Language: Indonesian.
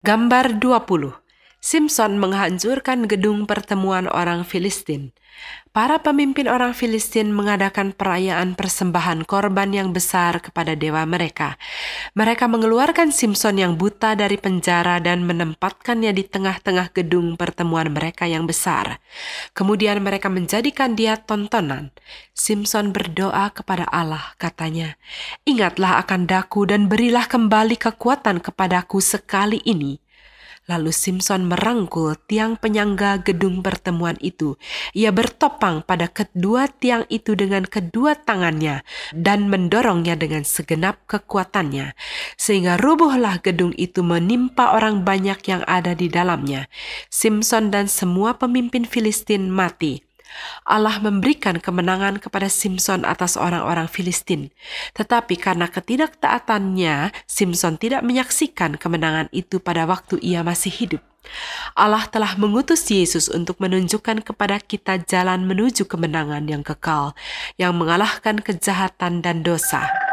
Gambar 20. Simson menghancurkan gedung pertemuan orang Filistin. Para pemimpin orang Filistin mengadakan perayaan persembahan korban yang besar kepada dewa mereka. Mereka mengeluarkan Simson yang buta dari penjara dan menempatkannya di tengah-tengah gedung pertemuan mereka yang besar. Kemudian mereka menjadikan dia tontonan. Simson berdoa kepada Allah, katanya, "Ingatlah akan daku dan berilah kembali kekuatan kepadaku sekali ini." Lalu Simson merangkul tiang penyangga gedung pertemuan itu. Ia bertopang pada kedua tiang itu dengan kedua tangannya dan mendorongnya dengan segenap kekuatannya. Sehingga rubuhlah gedung itu menimpa orang banyak yang ada di dalamnya. Simson dan semua pemimpin Filistin mati. Allah memberikan kemenangan kepada Simson atas orang-orang Filistin. Tetapi karena ketidaktaatannya, Simson tidak menyaksikan kemenangan itu pada waktu ia masih hidup. Allah telah mengutus Yesus untuk menunjukkan kepada kita jalan menuju kemenangan yang kekal, yang mengalahkan kejahatan dan dosa.